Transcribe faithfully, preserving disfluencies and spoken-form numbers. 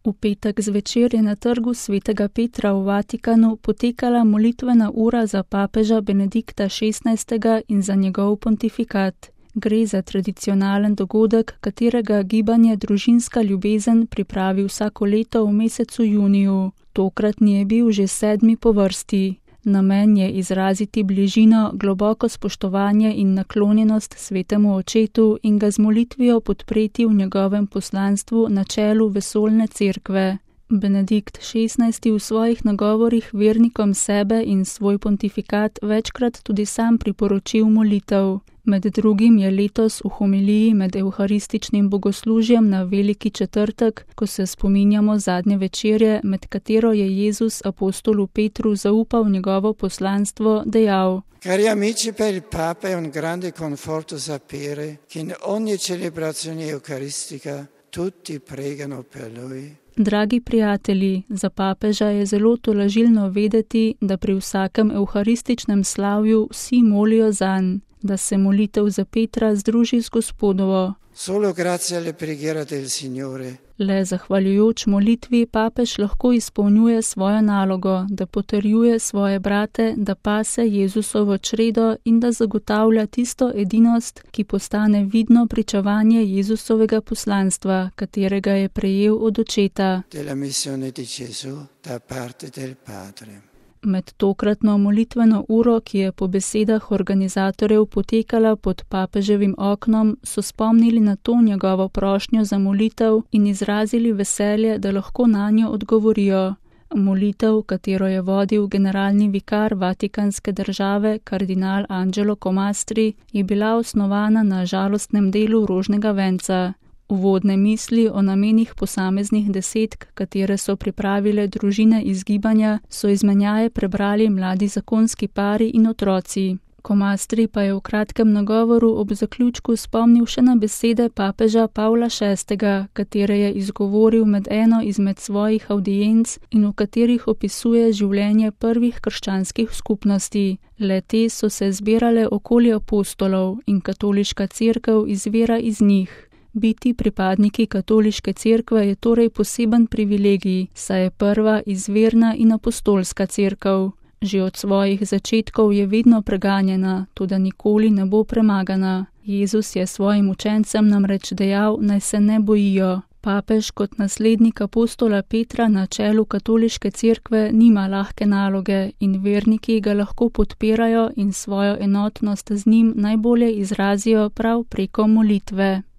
V petek zvečer je na trgu svetega Petra v Vatikanu potekala molitvena ura za papeža Benedikta šestnajstega in za njegov pontifikat. Gre za tradicionalen dogodek, katerega gibanje Družinska ljubezen pripravi vsako leto v mesecu juniju. Tokratni je bil že sedmi po vrsti. Namen je izraziti bližino, globoko spoštovanje in naklonjenost svetemu očetu in ga z molitvijo podpreti v njegovem poslanstvu na čelu vesoljne cerkve. Benedikt šestnajsti v svojih nagovorih vernikom sebe in svoj pontifikat večkrat tudi sam priporočil molitev. Med drugim je letos v homiliji med evharističnim bogoslužjem na Veliki četrtek, ko se spominjamo zadnje večerje, med katero je Jezus apostolu Petru zaupal njegovo poslanstvo, dejal: Cari amici, per il Papa è un grande conforto sapere che in ogni celebrazione eucaristica tutti pregano per lui. Dragi prijatelji, za papeža je zelo tolažilno vedeti, da pri vsakem evharističnem slavju vsi molijo zanj, da se molitev za Petra združi z Gospodovo. Solo grazie alle preghiere del Signore. Le zahvaljujoč molitvi papež lahko izpolnjuje svojo nalogo, da potrjuje svoje brate, da pase Jezusovo čredo in da zagotavlja tisto edinost, ki postane vidno pričevanje Jezusovega poslanstva, katerega je prejel od očeta. Della missione di Gesù da parte del Padre. Med tokratno molitveno uro, ki je po besedah organizatorjev potekala pod papeževim oknom, so spomnili na to njegovo prošnjo za molitev in izrazili veselje, da lahko nanjo odgovorijo. Molitev, katero je vodil generalni vikar Vatikanske države, kardinal Angelo Comastri, je bila osnovana na žalostnem delu rožnega venca. Uvodne misli o namenih posameznih desetk, katere so pripravile družine iz gibanja, so izmenjaje prebrali mladi zakonski pari in otroci. Comastri pa je v kratkem nagovoru ob zaključku spomnil še na besede papeža Pavla šestega, katere je izgovoril med eno izmed svojih avdienc in v katerih opisuje življenje prvih krščanskih skupnosti. Le te so se zbirale okoli apostolov in katoliška cerkev izvira iz njih. Biti pripadniki katoliške cerkve je torej poseben privilegij, saj je prva izvirna in apostolska cerkev. Že od svojih začetkov je vedno preganjena, toda nikoli ne bo premagana. Jezus je svojim učencem namreč dejal, naj se ne bojijo. Papež kot naslednik apostola Petra na čelu katoliške cerkve nima lahke naloge in verniki ga lahko podpirajo in svojo enotnost z njim najbolje izrazijo prav preko molitve.